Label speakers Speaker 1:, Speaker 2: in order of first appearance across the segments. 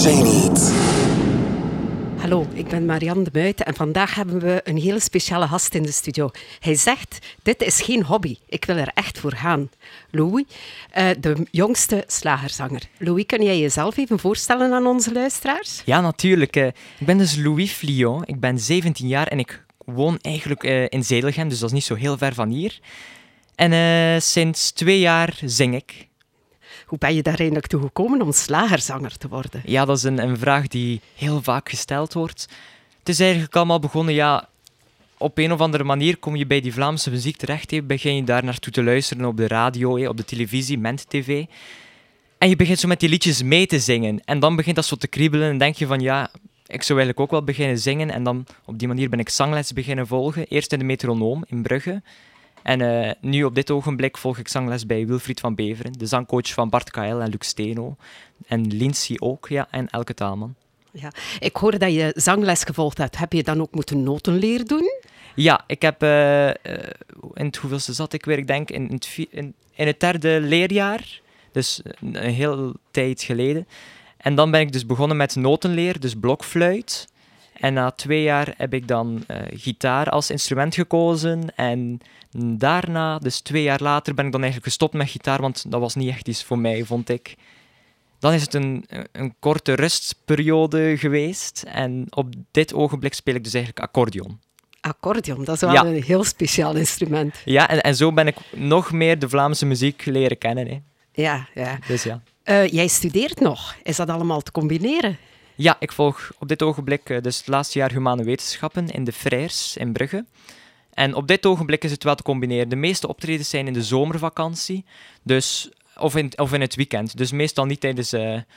Speaker 1: Zenith.
Speaker 2: Hallo, ik ben Marianne de Muiten en vandaag hebben we een hele speciale gast in de studio. Hij zegt, dit is geen hobby, ik wil er echt voor gaan. Louis, de jongste slagerzanger. Louis, kun jij jezelf even voorstellen aan onze luisteraars?
Speaker 3: Ja, natuurlijk. Ik ben dus Louis Flion, ik ben 17 jaar en ik woon eigenlijk in Zedelgem, dus dat is niet zo heel ver van hier. En sinds 2 jaar zing ik.
Speaker 2: Hoe ben je daar eigenlijk toe gekomen om slagerzanger te worden?
Speaker 3: Ja, dat is een vraag die heel vaak gesteld wordt. Het is eigenlijk allemaal begonnen, ja, op een of andere manier kom je bij die Vlaamse muziek terecht. Begin je daar naartoe te luisteren op de radio, op de televisie, Ment TV. En je begint zo met die liedjes mee te zingen. En dan begint dat zo te kriebelen en denk je van, ja, ik zou eigenlijk ook wel beginnen zingen. En dan op die manier ben ik zangles beginnen volgen. Eerst in de Metronoom in Brugge. En nu op dit ogenblik volg ik zangles bij Wilfried van Beveren, de zangcoach van Bart KL en Luc Steno. En Lindsay ook, ja, en Elke Taalman.
Speaker 2: Ja, ik hoor dat je zangles gevolgd hebt. Heb je dan ook moeten notenleer doen?
Speaker 3: Ja, ik heb in het hoeveelste zat ik weer, ik denk in het 3e leerjaar, dus een hele tijd geleden. En dan ben ik dus begonnen met notenleer, dus blokfluit. En na 2 jaar heb ik dan gitaar als instrument gekozen. En daarna, dus 2 jaar later, ben ik dan eigenlijk gestopt met gitaar, want dat was niet echt iets voor mij, vond ik. Dan is het een korte rustperiode geweest. En op dit ogenblik speel ik dus eigenlijk accordeon.
Speaker 2: Accordeon, dat is wel een heel speciaal instrument.
Speaker 3: Ja, en zo ben ik nog meer de Vlaamse muziek leren kennen. Hè.
Speaker 2: Ja, ja.
Speaker 3: Dus ja.
Speaker 2: Jij studeert nog. Is dat allemaal te combineren?
Speaker 3: Ja, ik volg op dit ogenblik dus het laatste jaar humane wetenschappen in de Frères in Brugge. En op dit ogenblik is het wel te combineren. De meeste optredens zijn in de zomervakantie, dus, of in het weekend. Dus meestal niet tijdens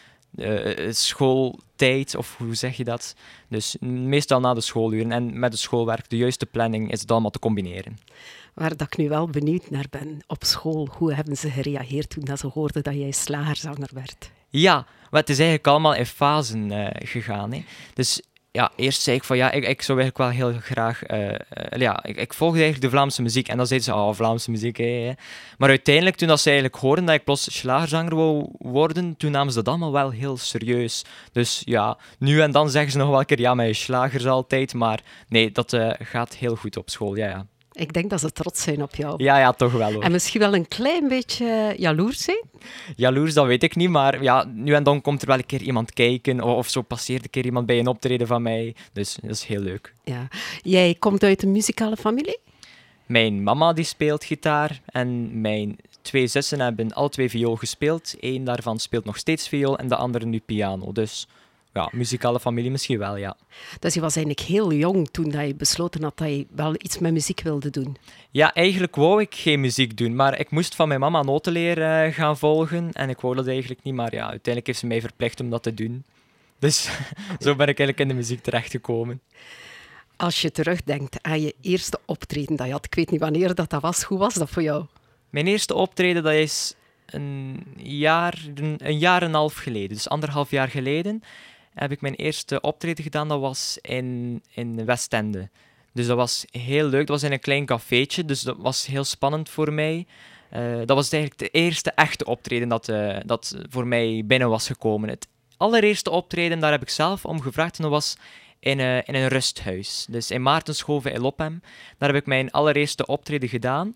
Speaker 3: schooltijd, of hoe zeg je dat? Dus meestal na de schooluren. En met het schoolwerk, de juiste planning, is het allemaal te combineren.
Speaker 2: Waar dat ik nu wel benieuwd naar ben, op school, hoe hebben ze gereageerd toen dat ze hoorden dat jij slagerzanger werd?
Speaker 3: Ja, maar het is eigenlijk allemaal in fasen gegaan. Hè. Dus ja, eerst zei ik van ja, ik zou eigenlijk wel heel graag... ik volgde eigenlijk de Vlaamse muziek. En dan zeiden ze, Vlaamse muziek, hè. Maar uiteindelijk, toen ze eigenlijk hoorden dat ik plots slagerzanger wou worden, toen namen ze dat allemaal wel heel serieus. Dus ja, nu en dan zeggen ze nog wel een keer, ja, met je slagers altijd. Maar nee, dat gaat heel goed op school, ja.
Speaker 2: Ik denk dat ze trots zijn op jou.
Speaker 3: Ja, toch wel hoor.
Speaker 2: En misschien wel een klein beetje jaloers zijn?
Speaker 3: Jaloers, dat weet ik niet, maar ja, nu en dan komt er wel een keer iemand kijken of zo passeert een keer iemand bij een optreden van mij. Dus dat is heel leuk.
Speaker 2: Ja. Jij komt uit een muzikale familie?
Speaker 3: Mijn mama die speelt gitaar en mijn 2 zussen hebben alle 2 viool gespeeld. Eén daarvan speelt nog steeds viool en de andere nu piano. Dus ja, muzikale familie misschien wel, ja.
Speaker 2: Dus je was eigenlijk heel jong toen dat je besloten had dat je wel iets met muziek wilde doen.
Speaker 3: Ja, eigenlijk wou ik geen muziek doen, maar ik moest van mijn mama notenleer gaan volgen. En ik wou dat eigenlijk niet, maar ja, uiteindelijk heeft ze mij verplicht om dat te doen. Dus zo ben ik eigenlijk in de muziek terechtgekomen.
Speaker 2: Als je terugdenkt aan je eerste optreden dat je had, ik weet niet wanneer dat was, hoe was dat voor jou?
Speaker 3: Mijn eerste optreden, dat is een jaar en een half geleden, dus 1,5 jaar geleden, heb ik mijn eerste optreden gedaan. Dat was in Westende. Dus dat was heel leuk. Dat was in een klein cafeetje, dus dat was heel spannend voor mij. Dat was eigenlijk de eerste echte optreden dat voor mij binnen was gekomen. Het allereerste optreden, daar heb ik zelf om gevraagd en dat was in een rusthuis. Dus in Maartenshoven in Lophem. Daar heb ik mijn allereerste optreden gedaan.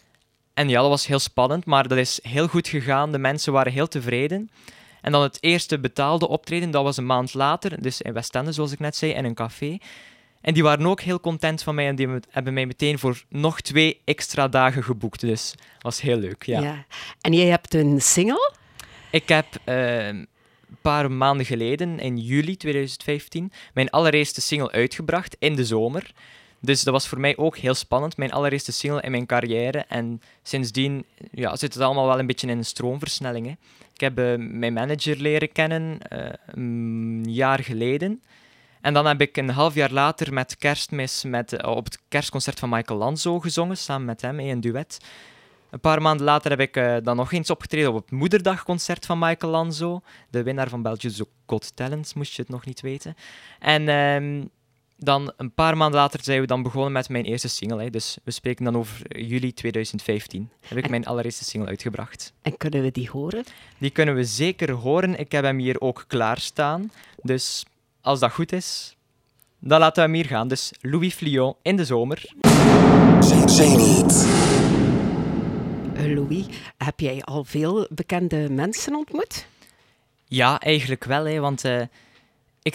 Speaker 3: En ja, dat was heel spannend, maar dat is heel goed gegaan. De mensen waren heel tevreden. En dan het eerste betaalde optreden, dat was een maand later, dus in Westende, zoals ik net zei, in een café. En die waren ook heel content van mij en die hebben mij meteen voor nog 2 extra dagen geboekt. Dus dat was heel leuk, ja.
Speaker 2: En jij hebt een single?
Speaker 3: Ik heb een paar maanden geleden, in juli 2015, mijn allereerste single uitgebracht in de zomer. Dus dat was voor mij ook heel spannend, mijn allereerste single in mijn carrière. En sindsdien zit het allemaal wel een beetje in een stroomversnelling. Hè. Ik heb mijn manager leren kennen een jaar geleden. En dan heb ik een half jaar later met Kerstmis op het kerstconcert van Michael Lanzo gezongen, samen met hem, een duet. Een paar maanden later heb ik dan nog eens opgetreden op het moederdagconcert van Michael Lanzo, de winnaar van Belgium's Got Talent, moest je het nog niet weten. En dan een paar maanden later zijn we dan begonnen met mijn eerste single. Hè. Dus we spreken dan over juli 2015. Heb ik mijn allereerste single uitgebracht.
Speaker 2: En kunnen we die horen?
Speaker 3: Die kunnen we zeker horen. Ik heb hem hier ook klaarstaan. Dus als dat goed is, dan laten we hem hier gaan. Dus Louis Flion in de zomer.
Speaker 2: Louis, heb jij al veel bekende mensen ontmoet?
Speaker 3: Ja, eigenlijk wel. Hè, want ik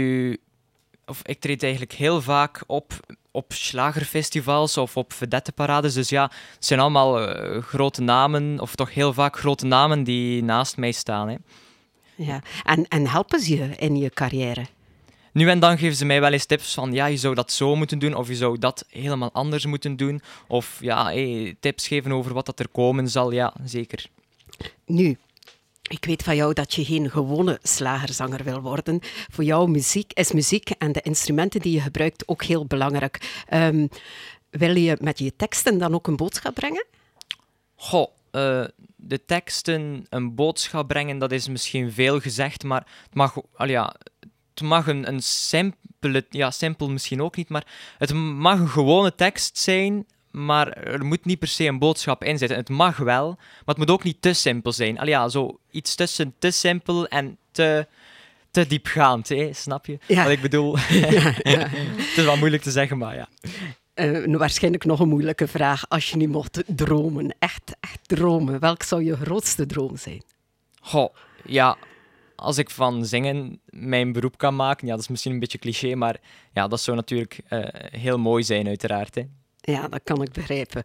Speaker 3: treed eigenlijk heel vaak op slagerfestivals of op vedettenparades. Dus ja, het zijn allemaal grote namen, of toch heel vaak grote namen die naast mij staan. Hè.
Speaker 2: Ja. En helpen ze je in je carrière?
Speaker 3: Nu en dan geven ze mij wel eens tips van ja, je zou dat zo moeten doen of je zou dat helemaal anders moeten doen. Of ja, tips geven over wat dat er komen zal, ja, zeker.
Speaker 2: Nu, ik weet van jou dat je geen gewone slagerzanger wil worden. Voor jou is muziek en de instrumenten die je gebruikt ook heel belangrijk. Wil je met je teksten dan ook een boodschap brengen?
Speaker 3: Goh, de teksten een boodschap brengen, dat is misschien veel gezegd, maar het mag een simpele, ja, simpel misschien ook niet, maar het mag een gewone tekst zijn, maar er moet niet per se een boodschap in zitten. Het mag wel, maar het moet ook niet te simpel zijn. Zo iets tussen te simpel en te diepgaand, hè? Snap je wat ik bedoel?
Speaker 2: Ja.
Speaker 3: Het is wel moeilijk te zeggen, maar ja.
Speaker 2: Waarschijnlijk nog een moeilijke vraag. Als je nu mocht dromen, echt dromen, welk zou je grootste droom zijn?
Speaker 3: Goh, ja, als ik van zingen mijn beroep kan maken, ja, dat is misschien een beetje cliché, maar ja, dat zou natuurlijk heel mooi zijn, uiteraard. Hè.
Speaker 2: Ja, dat kan ik begrijpen.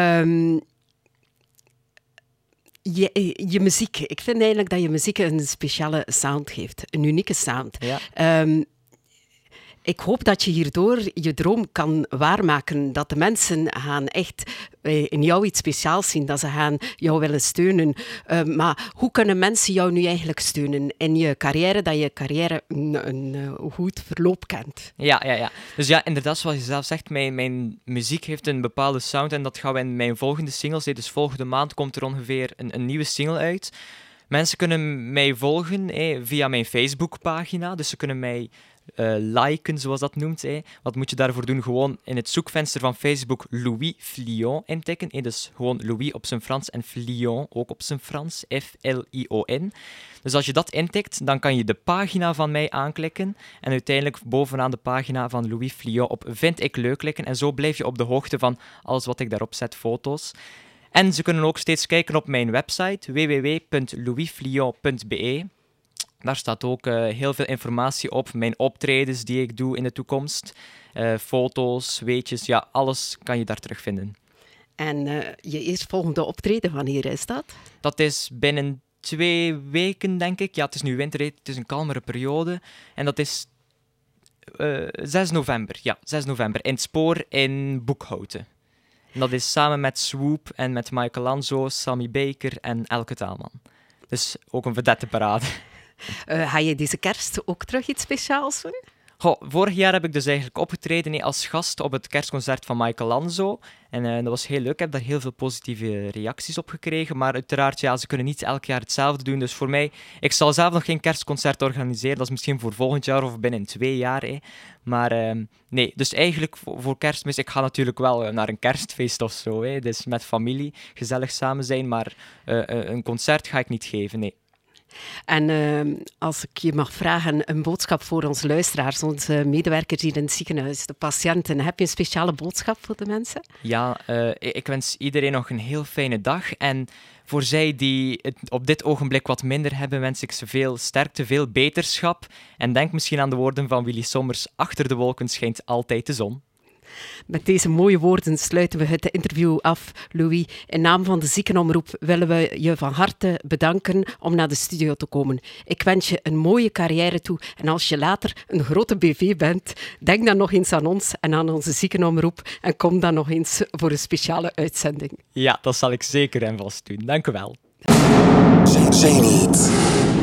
Speaker 2: Je muziek. Ik vind eigenlijk dat je muziek een speciale sound geeft. Een unieke sound.
Speaker 3: Ja.
Speaker 2: Ik hoop dat je hierdoor je droom kan waarmaken. Dat de mensen gaan echt in jou iets speciaals zien. Dat ze gaan jou willen steunen. Maar hoe kunnen mensen jou nu eigenlijk steunen in je carrière? Dat je carrière een goed verloop kent.
Speaker 3: Ja. Dus ja, inderdaad, zoals je zelf zegt, mijn muziek heeft een bepaalde sound. En dat gaan we in mijn volgende singles. Dus volgende maand komt er ongeveer een nieuwe single uit. Mensen kunnen mij volgen via mijn Facebookpagina. Dus ze kunnen mij liken, zoals dat noemt. Wat moet je daarvoor doen? Gewoon in het zoekvenster van Facebook Louis Flion intikken. Dus gewoon Louis op zijn Frans en Flion ook op zijn Frans. F-L-I-O-N. Dus als je dat intikt, dan kan je de pagina van mij aanklikken. En uiteindelijk bovenaan de pagina van Louis Flion op Vind ik leuk klikken. En zo blijf je op de hoogte van alles wat ik daarop zet, foto's. En ze kunnen ook steeds kijken op mijn website www.louisflion.be. Daar staat ook heel veel informatie op. Mijn optredens die ik doe in de toekomst. Foto's, weetjes, ja, alles kan je daar terugvinden.
Speaker 2: En je eerstvolgende optreden, wanneer is dat? Dat
Speaker 3: is binnen 2 weken, denk ik. Ja, het is nu winter, het is een kalmere periode. En dat is 6 november. Ja, 6 november. In het Spoor in Boekhouten. En dat is samen met Swoop en met Michelangelo, Sammy Baker en Elke Taalman. Dus ook een vedettenparade.
Speaker 2: Ga je deze kerst ook terug iets speciaals doen?
Speaker 3: Vorig jaar heb ik dus eigenlijk opgetreden als gast op het kerstconcert van Michelangelo. En dat was heel leuk. Ik heb daar heel veel positieve reacties op gekregen. Maar uiteraard, ja, ze kunnen niet elk jaar hetzelfde doen. Dus voor mij, ik zal zelf nog geen kerstconcert organiseren. Dat is misschien voor volgend jaar of binnen 2 jaar. Maar nee, dus eigenlijk voor Kerstmis, ik ga natuurlijk wel naar een kerstfeest of zo. Dus met familie, gezellig samen zijn. Maar een concert ga ik niet geven, nee.
Speaker 2: En als ik je mag vragen, een boodschap voor onze luisteraars, onze medewerkers hier in het ziekenhuis, de patiënten. Heb je een speciale boodschap voor de mensen?
Speaker 3: Ja, ik wens iedereen nog een heel fijne dag. En voor zij die het op dit ogenblik wat minder hebben, wens ik ze veel sterkte, veel beterschap. En denk misschien aan de woorden van Willy Sommers: achter de wolken schijnt altijd de zon.
Speaker 2: Met deze mooie woorden sluiten we het interview af, Louis. In naam van de Ziekenomroep willen we je van harte bedanken om naar de studio te komen. Ik wens je een mooie carrière toe. En als je later een grote BV bent, denk dan nog eens aan ons en aan onze Ziekenomroep. En kom dan nog eens voor een speciale uitzending.
Speaker 3: Ja, dat zal ik zeker en vast doen. Dank u wel.